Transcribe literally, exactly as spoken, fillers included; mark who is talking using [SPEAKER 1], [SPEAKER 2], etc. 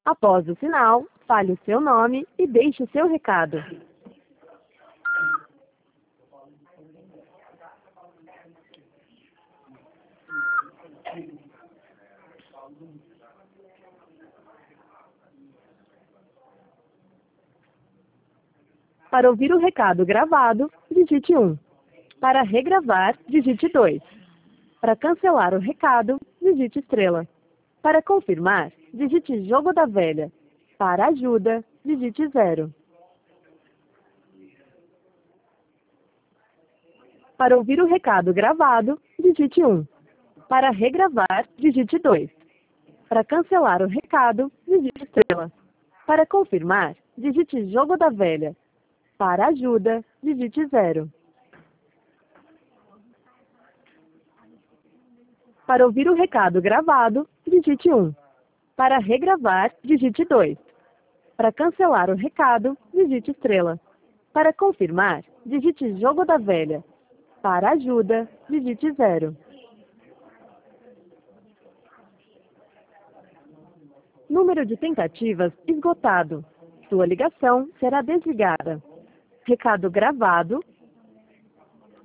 [SPEAKER 1] Após o sinal, fale o seu nome e deixe o seu recado. Para ouvir o recado gravado, digite um. Para regravar, digite dois. Para cancelar o recado, digite estrela. Para confirmar, digite jogo da velha. Para ajuda, digite zero. Para ouvir o recado gravado, digite um. Para regravar, digite dois. Para cancelar o recado, digite estrela. Para confirmar, digite jogo da velha. Para ajuda, digite zero. Para ouvir o recado gravado, digite um. Para regravar, digite dois. Para cancelar o recado, digite estrela. Para confirmar, digite jogo da velha. Para ajuda, digite zero. Número de tentativas esgotado. Sua ligação será desligada. Recado gravado